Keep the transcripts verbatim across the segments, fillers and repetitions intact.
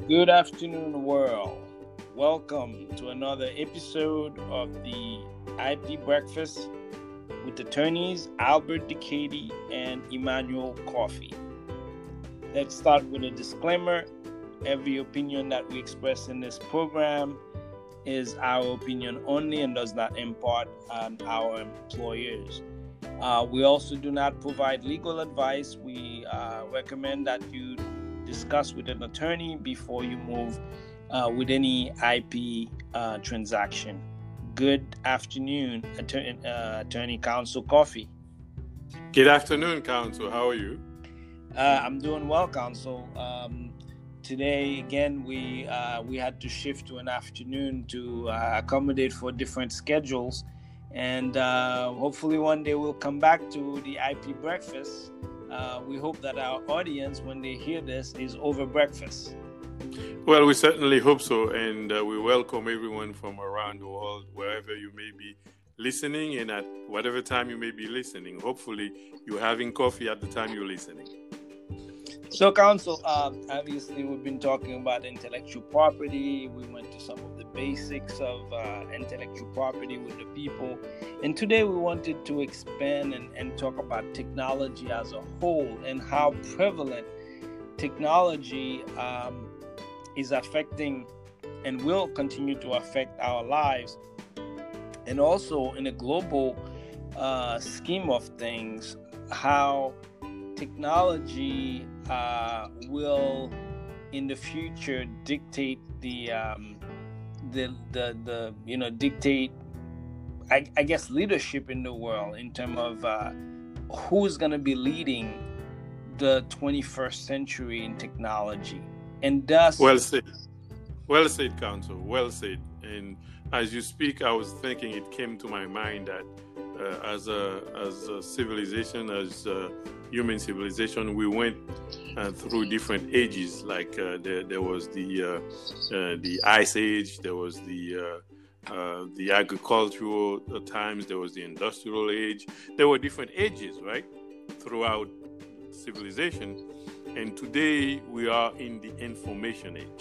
Good afternoon, world. Welcome to another episode of the I P Breakfast with attorneys Albert Decady and Emmanuel Coffey. Let's start with a disclaimer. Every opinion that we express in this program is our opinion only and does not impart on our employers. Uh, we also do not provide legal advice. We uh, recommend that you discuss with an attorney before you move uh, with any I P uh, transaction. Good afternoon, Attorney, uh, Attorney Counsel Coffey. Good afternoon, Counsel. How are you? Uh, I'm doing well, Counsel. Um, today, again, we uh, we had to shift to an afternoon to uh, accommodate for different schedules, and uh, hopefully one day we'll come back to the I P Breakfast. Uh, we hope that our audience, when they hear this, is over breakfast. Well, we certainly hope so, and uh, we welcome everyone from around the world, wherever you may be listening, and at whatever time you may be listening. Hopefully, you're having coffee at the time you're listening. So, Counsel, uh, obviously, we've been talking about intellectual property. We went to some of the basics of uh, intellectual property with the people. And today we wanted to expand and, and talk about technology as a whole and how prevalent technology um, is affecting and will continue to affect our lives. And also in a global uh, scheme of things, how technology uh, will in the future dictate the um, the the the you know dictate I, I guess leadership in the world in terms of uh, who's going to be leading the twenty-first century in technology. And thus, well said, well said, Counsel. Well said. And as you speak, I was thinking, it came to my mind that uh, as a as a civilization, as a human civilization, we went uh, through different ages. Like uh, there, there was the uh, uh, the Ice Age, there was the uh, uh, the agricultural times, there was the industrial age. There were different ages, right, throughout civilization. And today we are in the information age.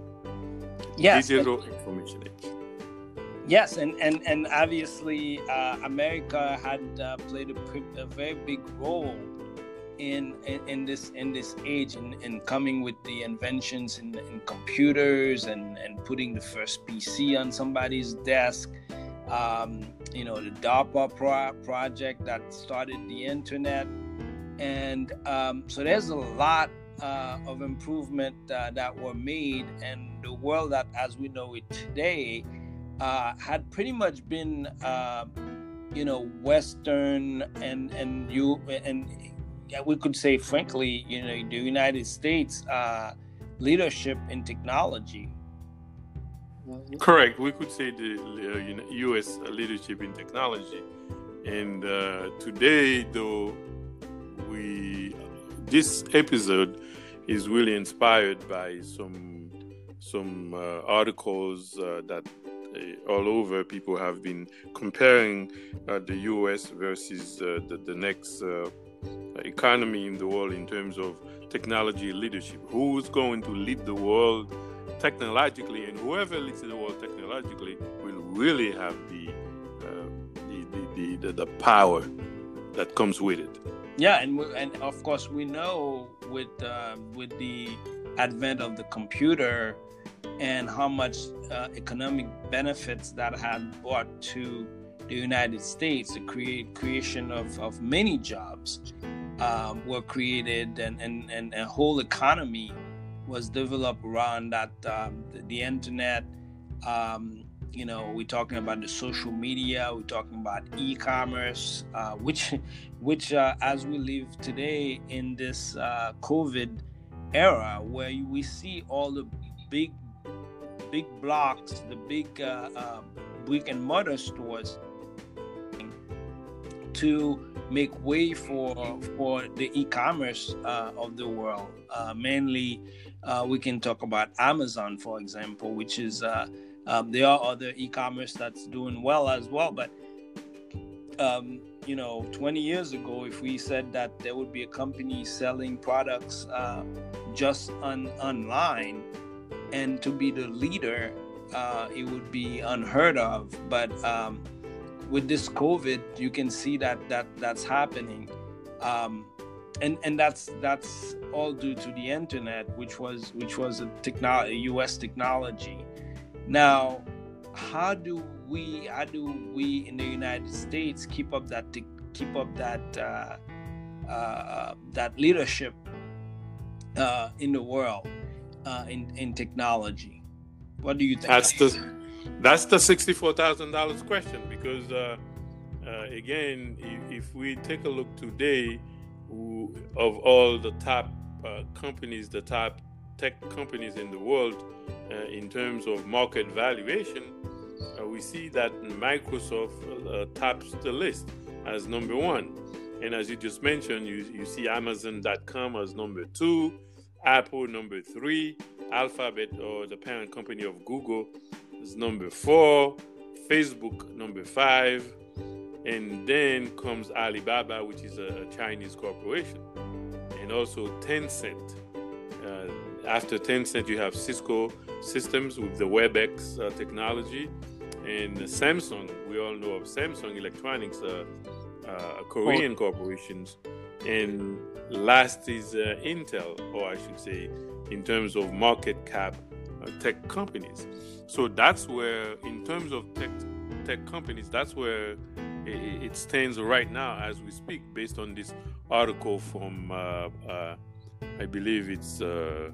Yes, digital information age. Yes, and and and obviously uh, America had uh, played a, pre- a very big role in in, in this in this age in, in coming with the inventions in, in computers and, and putting the first P C on somebody's desk. Um, you know, the DARPA pro- project that started the internet, and um, so there's a lot uh, of improvement uh, that were made, and the world that as we know it today. Uh, had pretty much been, uh, you know, Western and and you and we could say, frankly, you know, the United States uh, leadership in technology. Correct. We could say the uh, U S leadership in technology, and uh, today, though, we this episode is really inspired by some some uh, articles uh, that. Uh, all over, people have been comparing uh, the U S versus uh, the, the next uh, economy in the world in terms of technology leadership. Who's going to lead the world technologically, and whoever leads the world technologically will really have the uh, the, the, the, the power that comes with it. Yeah, and we, and of course we know with uh, with the advent of the computer and how much uh, economic benefits that had brought to the United States, the create, creation of, of many jobs um, were created, and, and, and a whole economy was developed around that, um, the, the internet. Um, you know, we're talking about the social media, we're talking about e-commerce, uh, which, which uh, as we live today in this uh, COVID era, where we see all the big big blocks, the big uh, uh, brick and mortar stores to make way for for the e-commerce uh, of the world. Uh, mainly, uh, we can talk about Amazon, for example, which is uh, um, there are other e-commerce that's doing well as well. But um, you know, twenty years ago, if we said that there would be a company selling products uh, just on online, and to be the leader, uh, it would be unheard of. But um, with this COVID, you can see that that that's happening, um, and and that's that's all due to the internet, which was which was a technology, U S technology. Now, how do we how do we in the United States keep up that keep up that uh, uh, that leadership uh, in the world uh, in in technology? What do you think? That's the that's the sixty-four thousand dollars question, because uh, uh, again, if, if we take a look today, who, of all the top uh, companies, the top tech companies in the world, uh, in terms of market valuation, uh, we see that Microsoft uh, tops the list as number one. And as you just mentioned, you, you see Amazon dot com as number two, Apple number three, Alphabet, or the parent company of Google, is number four, Facebook number five, and then comes Alibaba, which is a Chinese corporation, and also Tencent. Uh, after Tencent, you have Cisco Systems with the WebEx uh, technology, and Samsung. We all know of Samsung Electronics, uh, uh, Korean oh. corporations, and last is uh, Intel, or I should say, in terms of market cap, uh, tech companies. So that's where, in terms of tech tech companies, that's where it, it stands right now as we speak, based on this article from, uh, uh, I believe it's uh,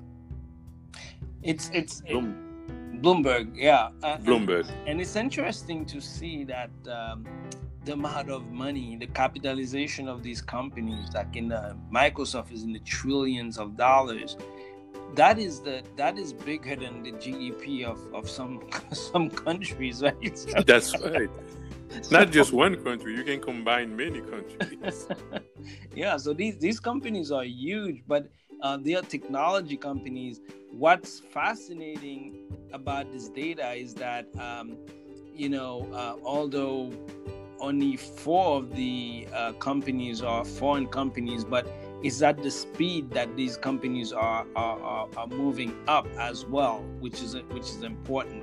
it's it's Bloom- Bloomberg, yeah, uh, Bloomberg, and, and it's interesting to see that um, the amount of money, the capitalization of these companies, like in uh, Microsoft, is in the trillions of dollars. That is the that is bigger than the G D P of, of some some countries, right? So, that's right. So, not just one country. You can combine many countries. Yeah. So these these companies are huge, but uh, they are technology companies. What's fascinating about this data is that um, you know, uh, although only four of the uh, companies are foreign companies, but it's at the speed that these companies are, are are are moving up as well, which is which is important.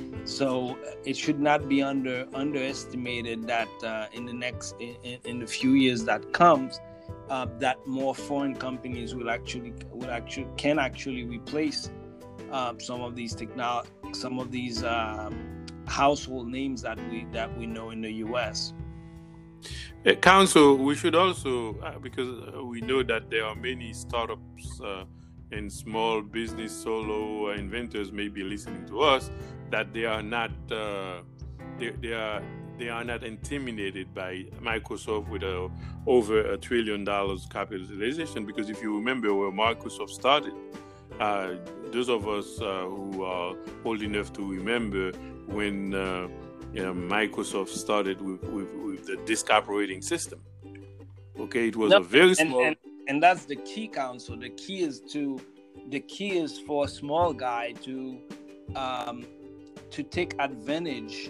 So it should not be under underestimated that uh, in the next in, in the few years that comes, uh, that more foreign companies will actually will actually can actually replace uh, some of these technolo- some of these um, household names that we that we know in the U S. Uh, Council, we should also, uh, because uh, we know that there are many startups uh, and small business solo inventors may be listening to us, that they are not uh, they, they are they are not intimidated by Microsoft with a, over a trillion dollars capitalization. Because if you remember where Microsoft started, uh, those of us uh, who are old enough to remember when uh, you know, Microsoft started with, with, with the disk operating system. Okay, it was no, a very small, and, and, and that's the key, Council. The key is to, the key is for a small guy to, um, to take advantage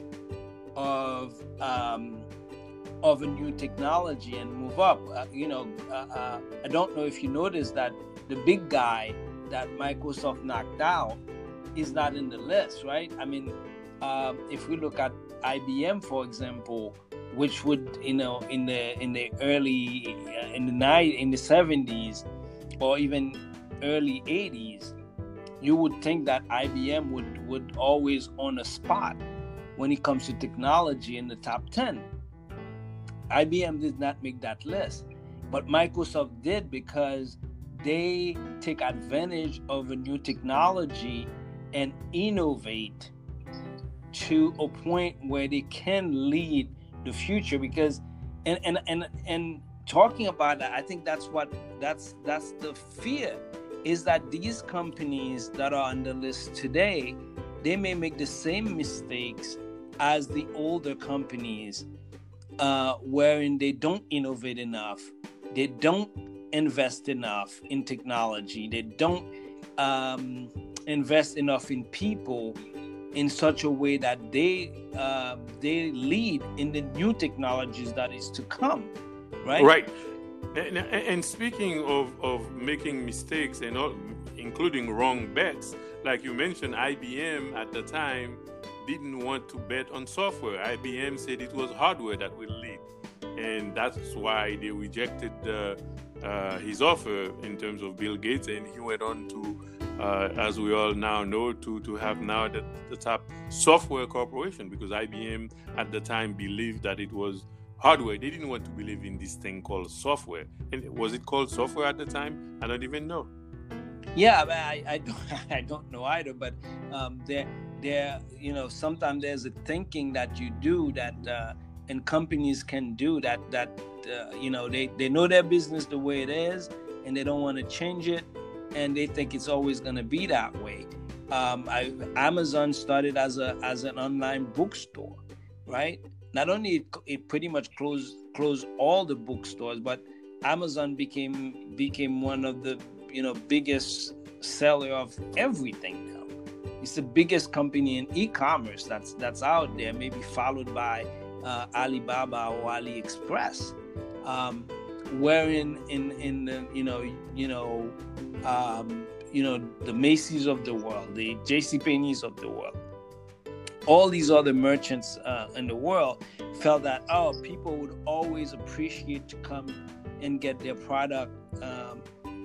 of, um, of a new technology and move up. Uh, you know, uh, uh, I don't know if you noticed that the big guy that Microsoft knocked out is not in the list, right? I mean, uh, if we look at I B M, for example, which would, you know, in the in the early uh, in the night in the seventies or even early eighties, you would think that I B M would would always own a spot when it comes to technology in the top ten. I B M did not make that list, but Microsoft did, because they take advantage of a new technology and innovate to a point where they can lead the future. Because and and and, and talking about that, I think that's what that's that's the fear, is that these companies that are on the list today, they may make the same mistakes as the older companies, uh, wherein they don't innovate enough, they don't invest enough in technology, they don't um, invest enough in people in such a way that they uh, they lead in the new technologies that is to come, right? Right. And, and speaking of, of making mistakes and all, including wrong bets, like you mentioned, I B M at the time didn't want to bet on software. I B M said it was hardware that will lead, and that's why they rejected uh, uh, his offer in terms of Bill Gates, and he went on to, uh, as we all now know, to to have now the, the top software corporation, because I B M at the time believed that it was hardware. They didn't want to believe in this thing called software. And was it called software at the time? I don't even know. Yeah, I, I don't I don't know either. But um, there there you know sometimes there's a thinking that you do that uh, and companies can do that that uh, you know they, they know their business the way it is and they don't want to change it, and they think it's always going to be that way. Um, I, Amazon started as a as an online bookstore, right? Not only it, it pretty much closed closed all the bookstores, but Amazon became became one of the you know biggest seller of everything now. It's the biggest company in e-commerce that's that's out there, maybe followed by uh, Alibaba or AliExpress. Um, wherein in in the you know you know um, you know the Macy's of the world, the JCPenney's of the world, all these other merchants uh, in the world felt that, oh, people would always appreciate to come and get their product um,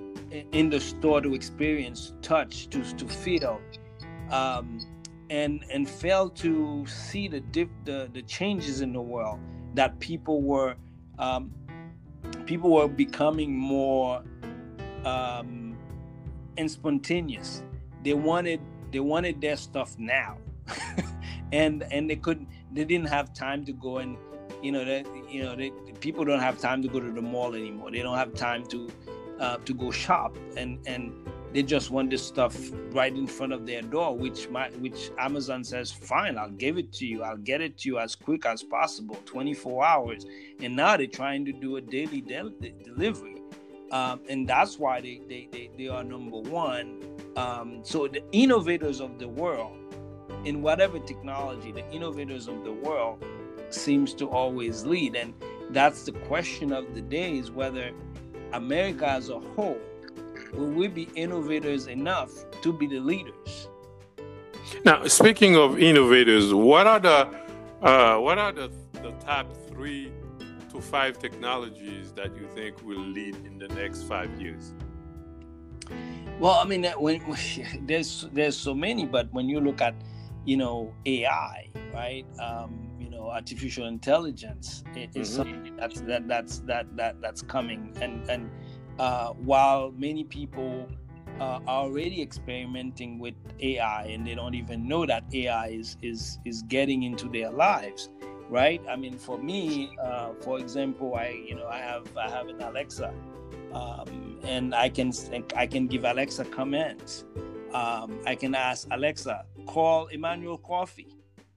in the store to experience, touch, to to feel, um, and and failed to see the, diff, the the changes in the world, that people were um, people were becoming more um, and spontaneous. They wanted they wanted their stuff now. and and they couldn't they didn't have time to go and you know that you know they, people don't have time to go to the mall anymore. They don't have time to uh, to go shop, and and they just want this stuff right in front of their door, which my which Amazon says, fine, I'll give it to you, I'll get it to you as quick as possible, twenty-four hours. And now they're trying to do a daily del- delivery, um, and that's why they they, they, they are number one. Um, so the innovators of the world, in whatever technology, the innovators of the world seems to always lead. And that's the question of the day, is whether America as a whole, will we be innovators enough to be the leaders? Now, speaking of innovators, what are the uh, what are the, the top three to five technologies that you think will lead in the next five years? Well, I mean, when, there's there's so many, but when you look at you know, A I, right? Um, you know, artificial intelligence is mm-hmm. something that's that that's that that that's coming. And and uh, while many people uh, are already experimenting with A I and they don't even know that A I is is is getting into their lives, right? I mean, for me, uh, for example, I you know I have I have an Alexa, um, and I can I can give Alexa commands. Um, I can ask Alexa, call Emmanuel Coffee.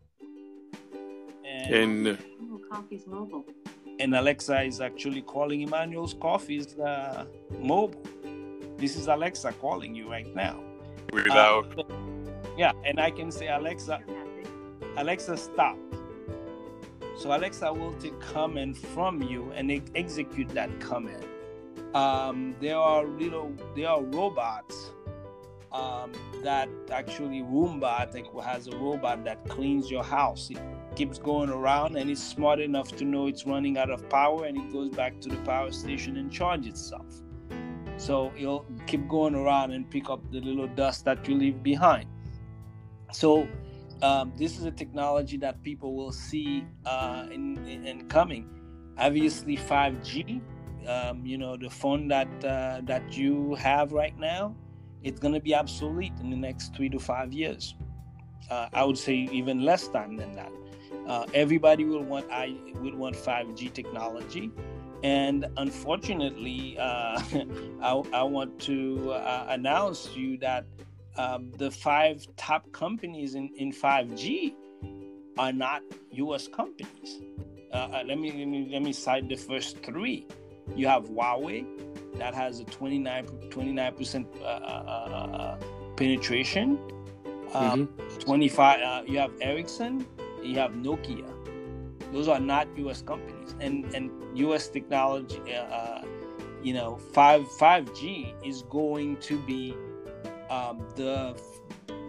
And, and uh, Coffee's mobile. And Alexa is actually calling Emmanuel's Coffee's uh, mobile. This is Alexa calling you right now. Without. Uh, yeah, and I can say, Alexa, Alexa, stop. So Alexa will take command from you and e- execute that command. Um, there are little, there are robots. Um, that actually Roomba, I think, has a robot that cleans your house. It keeps going around and it's smart enough to know it's running out of power, and it goes back to the power station and charge itself. So it'll keep going around and pick up the little dust that you leave behind. So um, this is a technology that people will see uh, in, in, in coming. Obviously five G, um, you know, the phone that uh, that you have right now, it's going to be obsolete in the next three to five years. Uh, I would say even less time than that. Uh, everybody will want I will want five G technology, and unfortunately, uh, I, I want to uh, announce to you that um, the five top companies in, in five G are not U S companies. Uh, let me let me let me cite the first three. You have Huawei, that has a twenty-nine percent uh, uh, penetration. Um, mm-hmm. twenty-five. Uh, you have Ericsson. You have Nokia. Those are not U S companies, and and U S technology. Uh, you know, five five G is going to be um, the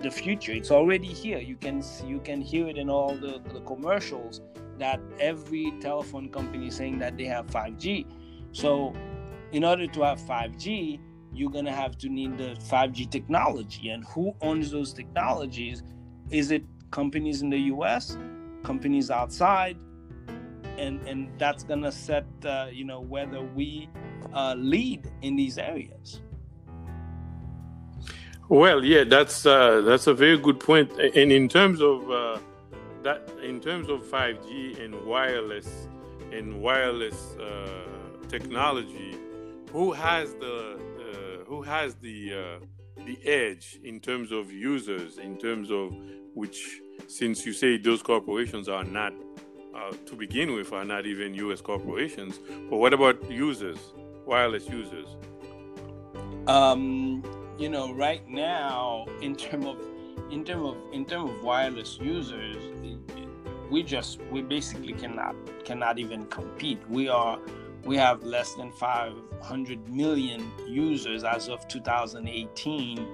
the future. It's already here. You can see, you can hear it in all the, the commercials that every telephone company is saying that they have five G. So in order to have five G, you're going to have to need the five G technology. And who owns those technologies? Is it companies in the U S, companies outside? And and that's going to set, uh, you know, whether we uh, lead in these areas. Well, yeah, that's uh, that's a very good point. And in terms of uh, that, in terms of five G and wireless and wireless uh, technology, who has the uh, who has the uh, the edge in terms of users? In terms of which, since you say those corporations are not uh, to begin with, are not even U S corporations, but what about users, wireless users? Um. You know, right now, in term of, in term of, in term of wireless users, we just we basically cannot cannot even compete. We are we have less than five hundred million users as of two thousand eighteen,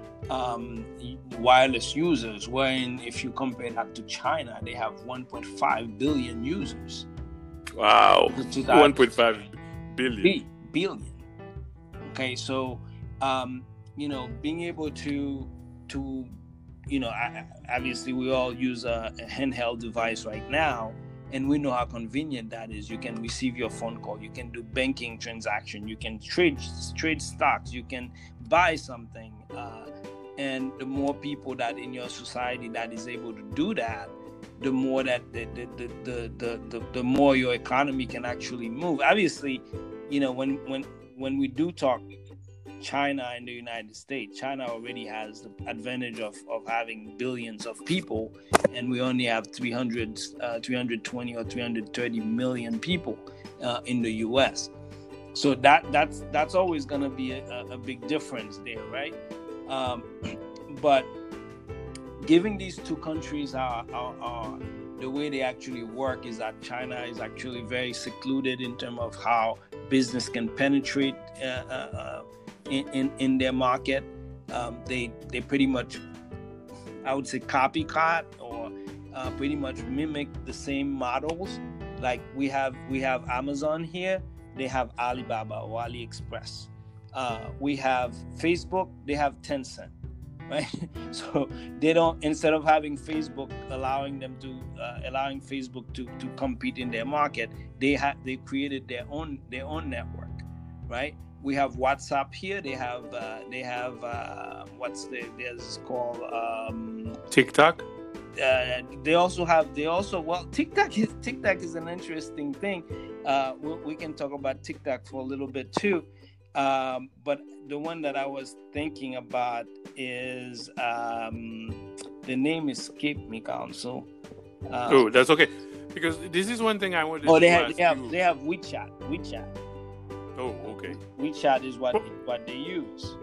um, wireless users. Wherein, if you compare that to China, they have one point five billion users. Wow, one point five billion. Billion. Okay, so. Um, you know, being able to, to, you know, obviously we all use a, a handheld device right now, and we know how convenient that is. You can receive your phone call, you can do banking transaction, you can trade trade stocks, you can buy something, uh, and the more people that in your society that is able to do that, the more that the the the the the, the, the more your economy can actually move. Obviously, you know, when when when we do talk China and the United States, China already has the advantage of, of having billions of people, and we only have three hundred, uh, three hundred twenty or three hundred thirty million people uh, in the U S. So that that's that's always going to be a, a big difference there, right? Um, but giving these two countries are, are, are the way they actually work is that China is actually very secluded in terms of how business can penetrate uh, uh, In, in, in their market. Um, they they pretty much, I would say, copycat or uh, pretty much mimic the same models. Like we have we have Amazon here, they have Alibaba or AliExpress. Uh, we have Facebook, they have Tencent, right? So they don't, instead of having Facebook allowing them to uh, allowing Facebook to, to compete in their market, they have they created their own their own network, right? We have WhatsApp here. They have uh, they have uh, what's the there's called um, TikTok. Uh, they also have they also well TikTok is TikTok is an interesting thing. Uh, we, we can talk about TikTok for a little bit too. Um, but the one that I was thinking about is um, the name escaped me, Council. Uh, oh, that's okay, because this is one thing I wanted. Oh, they to have ask they have you. they have WeChat. WeChat. Oh, okay. WeChat is what what they use.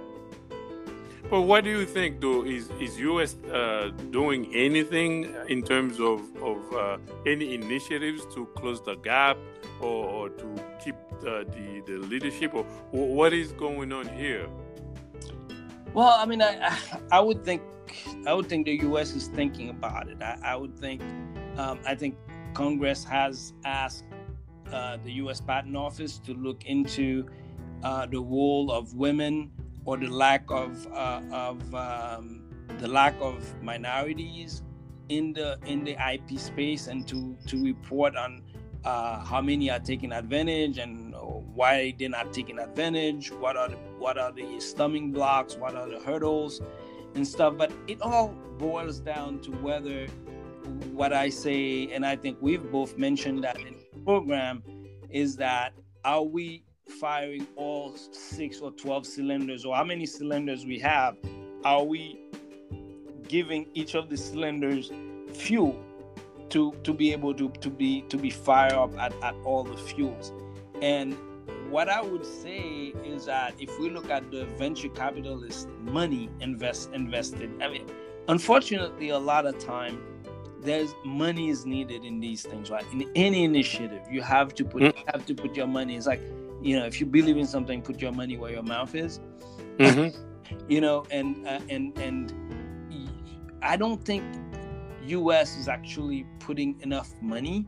But what do you think, though? Is is U S uh, doing anything in terms of of uh, any initiatives to close the gap or, or to keep uh, the the leadership, or what is going on here? Well, I mean, I I would think I would think the U S is thinking about it. I, I would think um, I think Congress has asked Uh, the U S Patent Office to look into uh, the role of women or the lack of uh, of um, the lack of minorities in the in the I P space, and to to report on uh, how many are taking advantage and why they're not taking advantage. What are the, what are the stumbling blocks? What are the hurdles and stuff? But it all boils down to whether what I say, and I think we've both mentioned that in program, is that are we firing all six or twelve cylinders, or how many cylinders we have? Are we giving each of the cylinders fuel to to be able to to be to be fired up at, at all the fuels? And what I would say is that if we look at the venture capitalist money invest invested, I mean, unfortunately, a lot of time there's money is needed in these things, right? In any initiative, you have to put mm. you have to put your money. It's like, you know, if you believe in something, put your money where your mouth is. Mm-hmm. You know, and uh, and and I don't think U S is actually putting enough money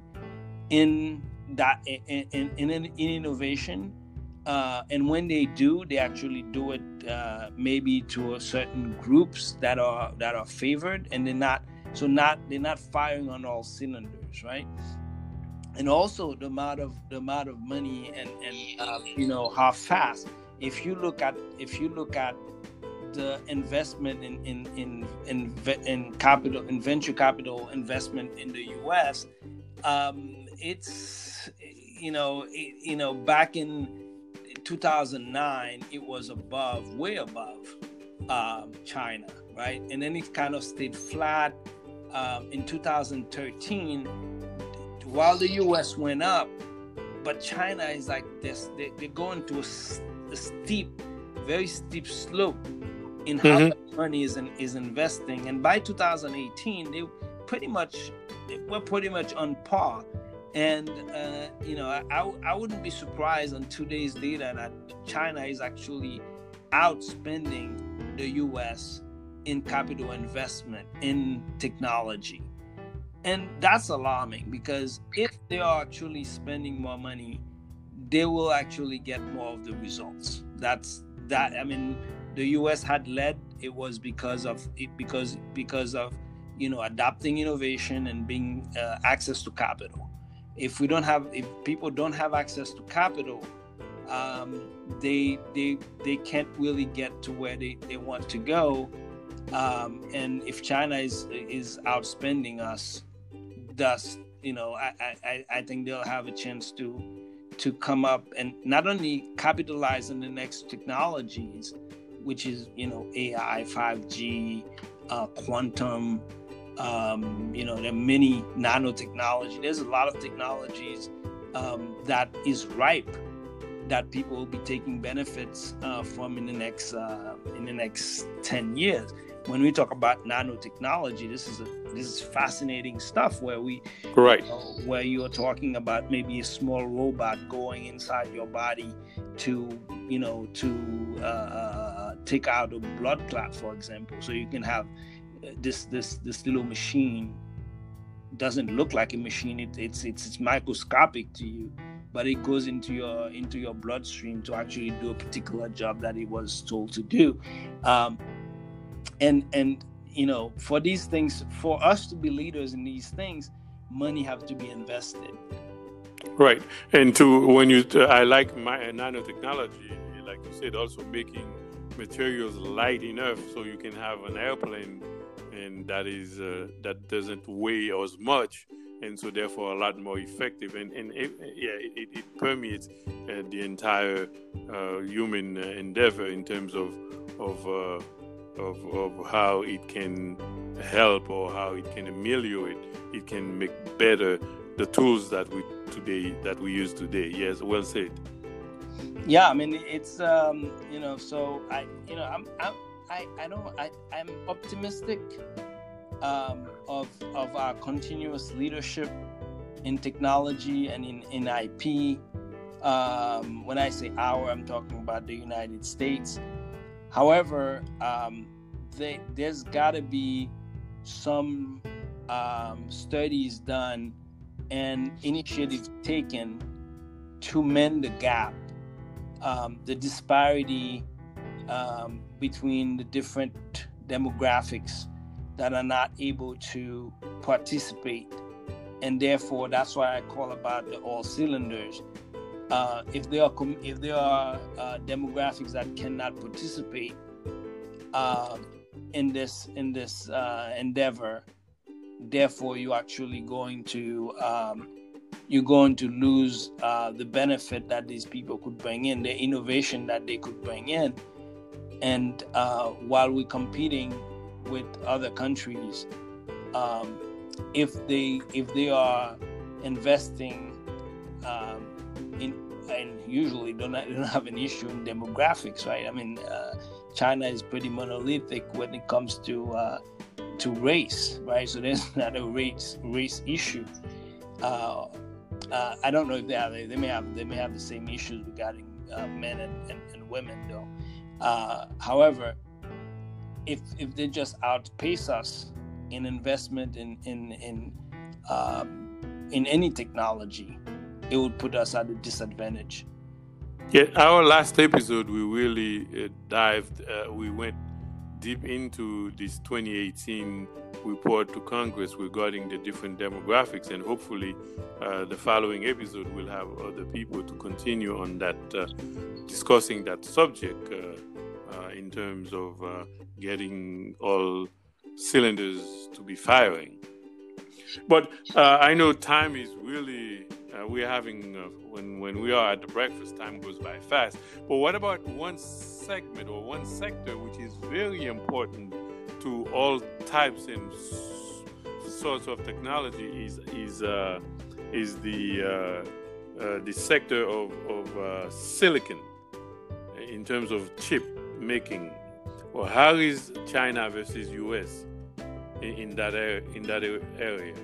in that in in, in, in innovation. Uh, and when they do, they actually do it uh, maybe to a certain groups that are that are favored, and they're not so not they're not firing on all cylinders, right? And also the amount of the amount of money and and uh, you know how fast. If you look at if you look at the investment in in in in, in capital in venture capital investment in the U S, um, it's you know it, you know back in two thousand nine, it was above, way above um, China, right? And then it kind of stayed flat. Um, in two thousand thirteen, while the U S went up, but China is like this, they, they're going to a, a steep, very steep slope in how mm-hmm. much money is, in, is investing. And by two thousand eighteen, they pretty much, they were pretty much on par. And, uh, you know, I, I wouldn't be surprised on today's data that China is actually outspending the U S in capital investment in technology. And that's alarming, because if they are actually spending more money, they will actually get more of the results. That's that. I mean, the U S had led. It was because of it, because because of, you know, adopting innovation and being uh, access to capital. If we don't have, if people don't have access to capital, um, they they they can't really get to where they, they want to go. Um, and if China is is outspending us, thus, you know, I, I, I think they'll have a chance to to come up and not only capitalize on the next technologies, which is, you know, A I, five G, uh, quantum. Um, you know, there are many nanotechnology. There's a lot of technologies um, that is ripe that people will be taking benefits uh, from in the next uh, in the next ten years. When we talk about nanotechnology, this is a this is fascinating stuff where we right you know, where you are talking about maybe a small robot going inside your body to you know to uh, take out a blood clot, for example, so you can have. This this this little machine doesn't look like a machine. It, it's it's it's microscopic to you, but it goes into your into your bloodstream to actually do a particular job that it was told to do. Um, and and you know, for these things, for us to be leaders in these things, money have to be invested. Right, and to when you uh, I like my nanotechnology, like you said, also making materials light enough so you can have an airplane. And that is uh, that doesn't weigh as much, and so therefore a lot more effective. And and it, yeah, it, it permeates uh, the entire uh, human endeavor in terms of of, uh, of of how it can help or how it can ameliorate. It can make better the tools that we today that we use today. Yes, well said. Yeah, I mean it's um, you know so I you know I'm. I'm I, I don't I, I'm optimistic um, of of our continuous leadership in technology and in, in I P. Um, when I say our, I'm talking about the United States. However, um, they, there's got to be some um, studies done and initiatives taken to mend the gap, um, the disparity Um, between the different demographics that are not able to participate. And therefore, that's why I call about the all cylinders. Uh, if there are com- if there are uh, demographics that cannot participate uh, in this in this uh, endeavor, therefore you're actually going to um, you're going to lose uh, the benefit that these people could bring in, the innovation that they could bring in. And uh, while we're competing with other countries, um, if they if they are investing um, in, and usually don't they don't have an issue in demographics, right? I mean, uh, China is pretty monolithic when it comes to uh, to race, right? So there's not a race race issue. Uh, uh, I don't know if they have they may have they may have the same issues regarding uh, men and, and, and women though. Uh, however, if if they just outpace us in investment in in in um, in any technology, it would put us at a disadvantage. Yeah, our last episode, we really uh, dived, uh, we went deep into this twenty eighteen report to Congress regarding the different demographics, and hopefully uh, the following episode will have other people to continue on that, uh, discussing that subject uh, uh, in terms of uh, getting all cylinders to be firing. But uh, I know time is really, uh, we're having, uh, when, when we are at the breakfast, time goes by fast. But what about one segment or one sector which is very important to all types and s- sorts of technology is is uh, is the uh, uh, the sector of, of uh, silicon in terms of chip making. Well, how is China versus U S in, in that area, in that area?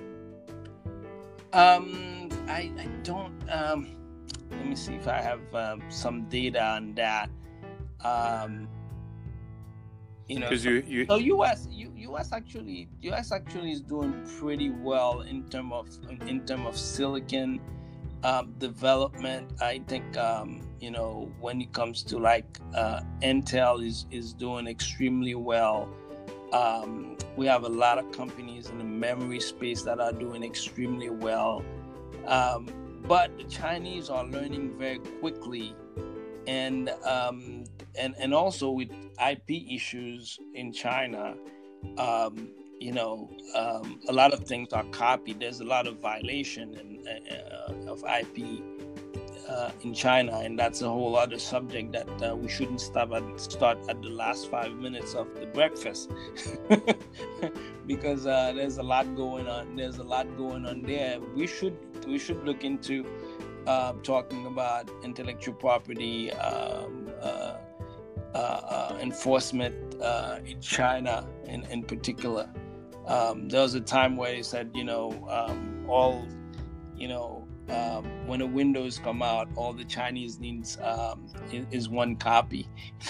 Um, I I don't. Um, let me see if I have um, some data on that. Um, you know, so, you, you... so U S U, US actually U S actually is doing pretty well in term of in term of silicon um, development. I think um, you know, when it comes to like uh, Intel is is doing extremely well. Um, we have a lot of companies in the memory space that are doing extremely well, um, but the Chinese are learning very quickly, and um, and and also with I P issues in China, um, you know, um, a lot of things are copied. There's a lot of violation in, uh, of I P uh, in China, and that's a whole other subject that uh, we shouldn't stop at, start at the last five minutes of the breakfast, because uh, there's a lot going on. There's a lot going on there. We should we should look into uh, talking about intellectual property um, uh, uh, uh, enforcement uh, in China, in in particular. Um, there was a time where they said, you know, um, all, you know. Um, when a Windows come out, all the Chinese needs um, is, is one copy.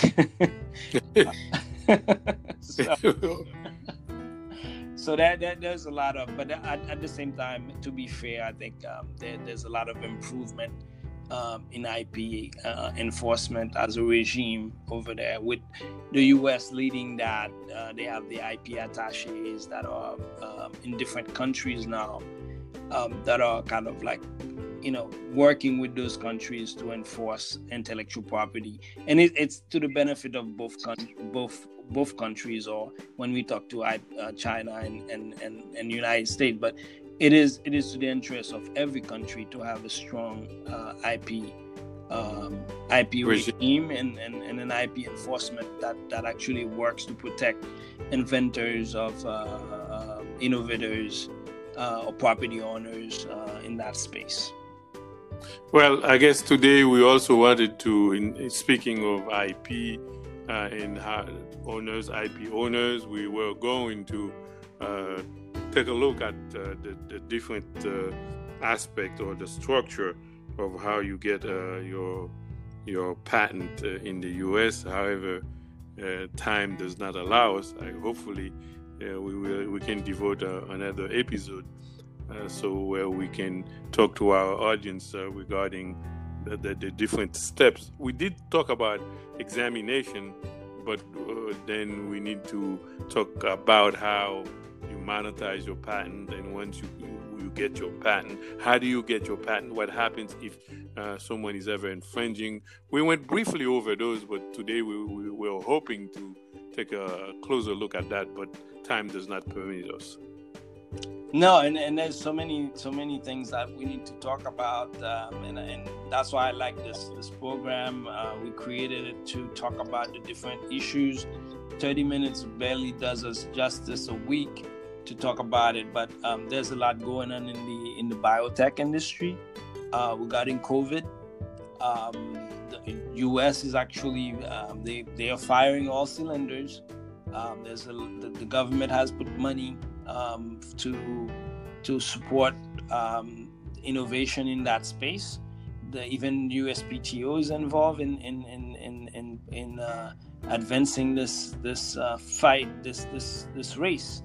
so, so that, that there's a lot of, but at, at the same time, to be fair, I think um, there, there's a lot of improvement um, in I P uh, enforcement as a regime over there. With the U S leading that, uh, they have the I P attaches that are um, in different countries now. Um, that are kind of like, you know, working with those countries to enforce intellectual property, and it, it's to the benefit of both con- both both countries. Or when we talk to uh, China and, and and and United States, but it is it is to the interest of every country to have a strong uh, I P um, I P regime and, and, and an I P enforcement that, that actually works to protect inventors of uh, uh, innovators. Uh, or property owners uh, in that space. Well, I guess today we also wanted to, in, speaking of I P uh, and how owners, I P owners, we were going to uh, take a look at uh, the, the different uh, aspect or the structure of how you get uh, your your patent uh, in the U S. However, uh, time does not allow us. I hopefully. Uh, we will we can devote uh, another episode uh, so where we can talk to our audience uh, regarding the, the, the different steps. We did talk about examination, but uh, then we need to talk about how you monetize your patent, and once you, you, you get your patent, how do you get your patent? What happens if uh, someone is ever infringing? We went briefly over those, but today we, we were hoping to take a closer look at that, but time does not permit us. No, and, and there's so many so many things that we need to talk about, um, and, and that's why I like this this program. Uh, we created it to talk about the different issues. thirty minutes barely does us justice a week to talk about it, but um, there's a lot going on in the in the biotech industry uh, regarding COVID. Um, the U S is actually um, they they are firing all cylinders. Um, there's a, the, the government has put money um, to to support um, innovation in that space. The, even U S P T O is involved in in in in in, in uh, advancing this this uh, fight, this this this race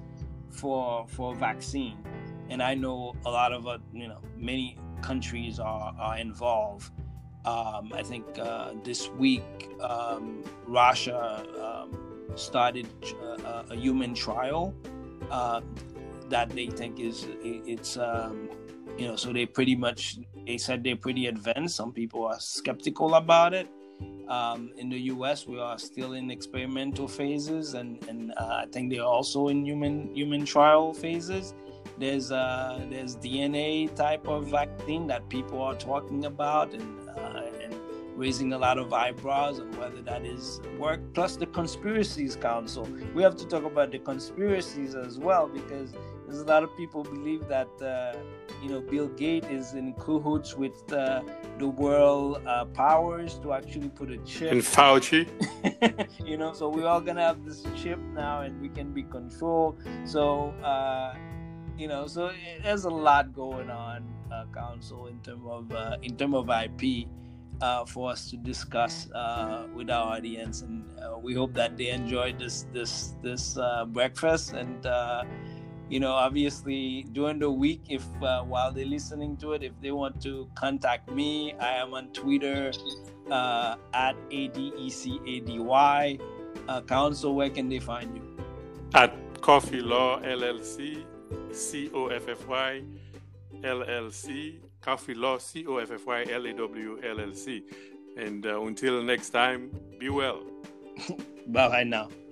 for for vaccine, and I know a lot of uh, you know many countries are, are involved. Um, I think uh, this week um, Russia um, started a, a human trial uh, that they think is it's um, you know so they pretty much they said they're pretty advanced. Some people are skeptical about it. Um, in the U S, we are still in experimental phases, and, and uh, I think they're also in human human trial phases. There's uh, there's D N A type of vaccine that people are talking about and uh, and raising a lot of eyebrows on whether that is work. Plus the conspiracies council. We have to talk about the conspiracies as well, because there's a lot of people believe that uh, you know Bill Gates is in cahoots with uh, the world uh, powers to actually put a chip. And Fauci. you know, so we're all gonna have this chip now, and we can be controlled. So. Uh, You know, so there's a lot going on, uh, Council, in terms of uh, in terms of I P uh, for us to discuss uh, with our audience, and uh, we hope that they enjoyed this this this uh, breakfast. And uh, you know, obviously during the week, if uh, while they're listening to it, if they want to contact me, I am on Twitter uh, at A D E C A D Y. Uh, Council, where can they find you? At Coffee Law L L C. C O F F Y L L C, Coffee Law, C O F F Y L A W L L C. And uh, until next time, be well. Bye bye now.